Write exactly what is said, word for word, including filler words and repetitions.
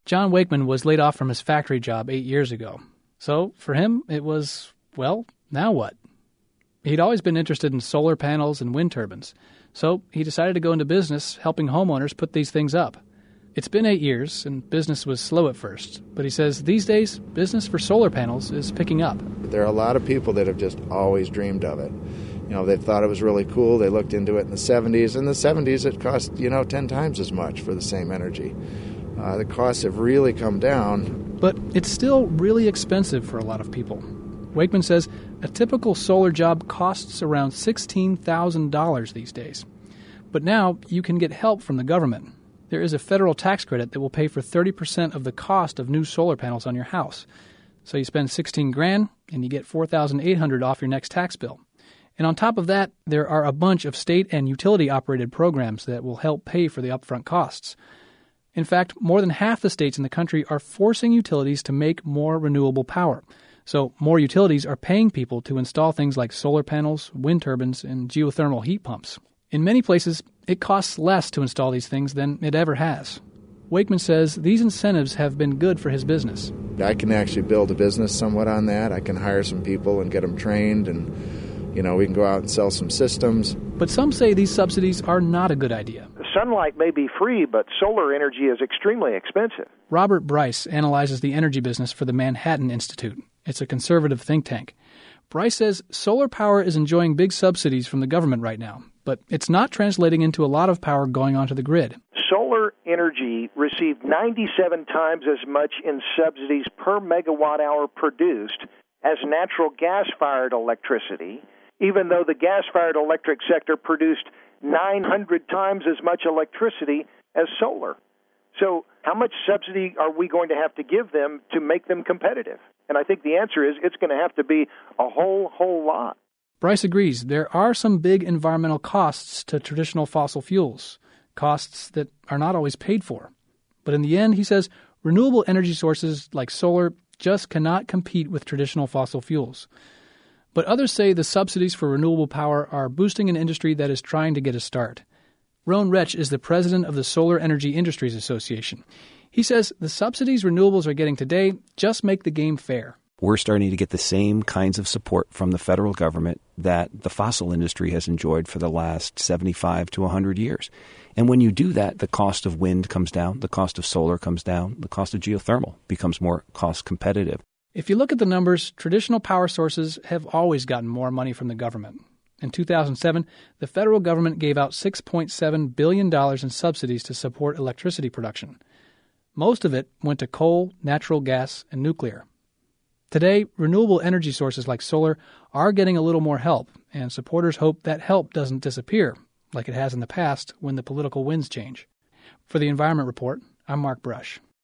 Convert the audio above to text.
John Wakeman was laid off from his factory job eight years ago. So for him, it was, well, now what? He'd always been interested in solar panels and wind turbines. So he decided to go into business helping homeowners put these things up. It's been eight years, and business was slow at first. But he says these days, business for solar panels is picking up. There are a lot of people that have just always dreamed of it. You know, they thought it was really cool. They looked into it in the seventies. In the seventies, it cost, you know, ten times as much for the same energy. Uh, the costs have really come down. But it's still really expensive for a lot of people. Wakeman says a typical solar job costs around sixteen thousand dollars these days. But now you can get help from the government. There is a federal tax credit that will pay for thirty percent of the cost of new solar panels on your house. So you spend sixteen grand and you get four thousand eight hundred dollars off your next tax bill. And on top of that, there are a bunch of state and utility-operated programs that will help pay for the upfront costs. In fact, more than half the states in the country are forcing utilities to make more renewable power. So more utilities are paying people to install things like solar panels, wind turbines, and geothermal heat pumps. In many places, it costs less to install these things than it ever has. Wakeman says these incentives have been good for his business. I can actually build a business somewhat on that. I can hire some people and get them trained, and, you know, we can go out and sell some systems. But some say these subsidies are not a good idea. Sunlight may be free, but solar energy is extremely expensive. Robert Bryce analyzes the energy business for the Manhattan Institute. It's a conservative think tank. Bryce says solar power is enjoying big subsidies from the government right now, but it's not translating into a lot of power going onto the grid. Solar energy received ninety-seven times as much in subsidies per megawatt hour produced as natural gas-fired electricity, even though the gas-fired electric sector produced nine hundred times as much electricity as solar. So how much subsidy are we going to have to give them to make them competitive? And I think the answer is it's going to have to be a whole, whole lot. Bryce agrees there are some big environmental costs to traditional fossil fuels, costs that are not always paid for. But in the end, he says, renewable energy sources like solar just cannot compete with traditional fossil fuels. But others say the subsidies for renewable power are boosting an industry that is trying to get a start. Roan Retsch is the president of the Solar Energy Industries Association. He says the subsidies renewables are getting today just make the game fair. We're starting to get the same kinds of support from the federal government that the fossil industry has enjoyed for the last seventy-five to one hundred years. And when you do that, the cost of wind comes down, the cost of solar comes down, the cost of geothermal becomes more cost competitive. If you look at the numbers, traditional power sources have always gotten more money from the government. In two thousand seven, the federal government gave out six point seven billion dollars in subsidies to support electricity production. Most of it went to coal, natural gas, and nuclear. Today, renewable energy sources like solar are getting a little more help, and supporters hope that help doesn't disappear, like it has in the past when the political winds change. For the Environment Report, I'm Mark Brush.